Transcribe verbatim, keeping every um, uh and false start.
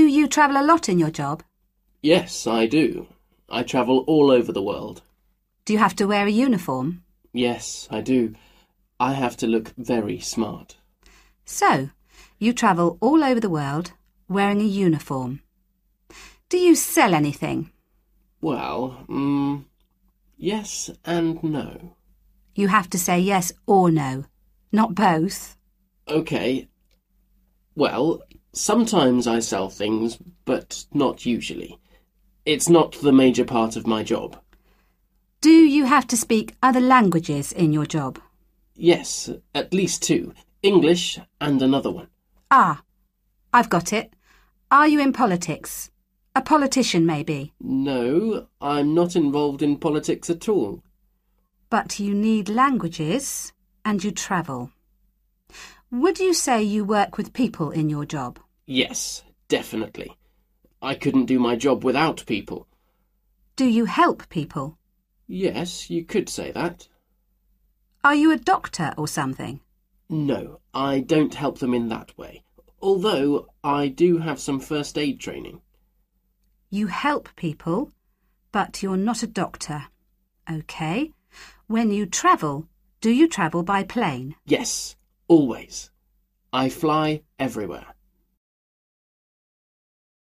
you travel a lot in your job? Yes, I do. I travel all over the world. Do you have to wear a uniform? Yes, I do. I have to look very smart. So, you travel all over the world wearing a uniform. Do you sell anything? Well, mm, yes and no. You have to say yes or no, not both. OK. Well, sometimes I sell things, but not usually. It's not the major part of my job. Do you have to speak other languages in your job? Yes, at least two. English and another one. Ah, I've got it. Are you in politics? A politician, maybe? No, I'm not involved in politics at all. But you need languages and you travel. Would you say you work with people in your job? Yes, definitely. I couldn't do my job without people. Do you help people? Yes, you could say that. Are you a doctor or something? No, I don't help them in that way, although I do have some first aid training. You help people, but you're not a doctor. OK. When you travel, do you travel by plane? Yes, always. I fly everywhere.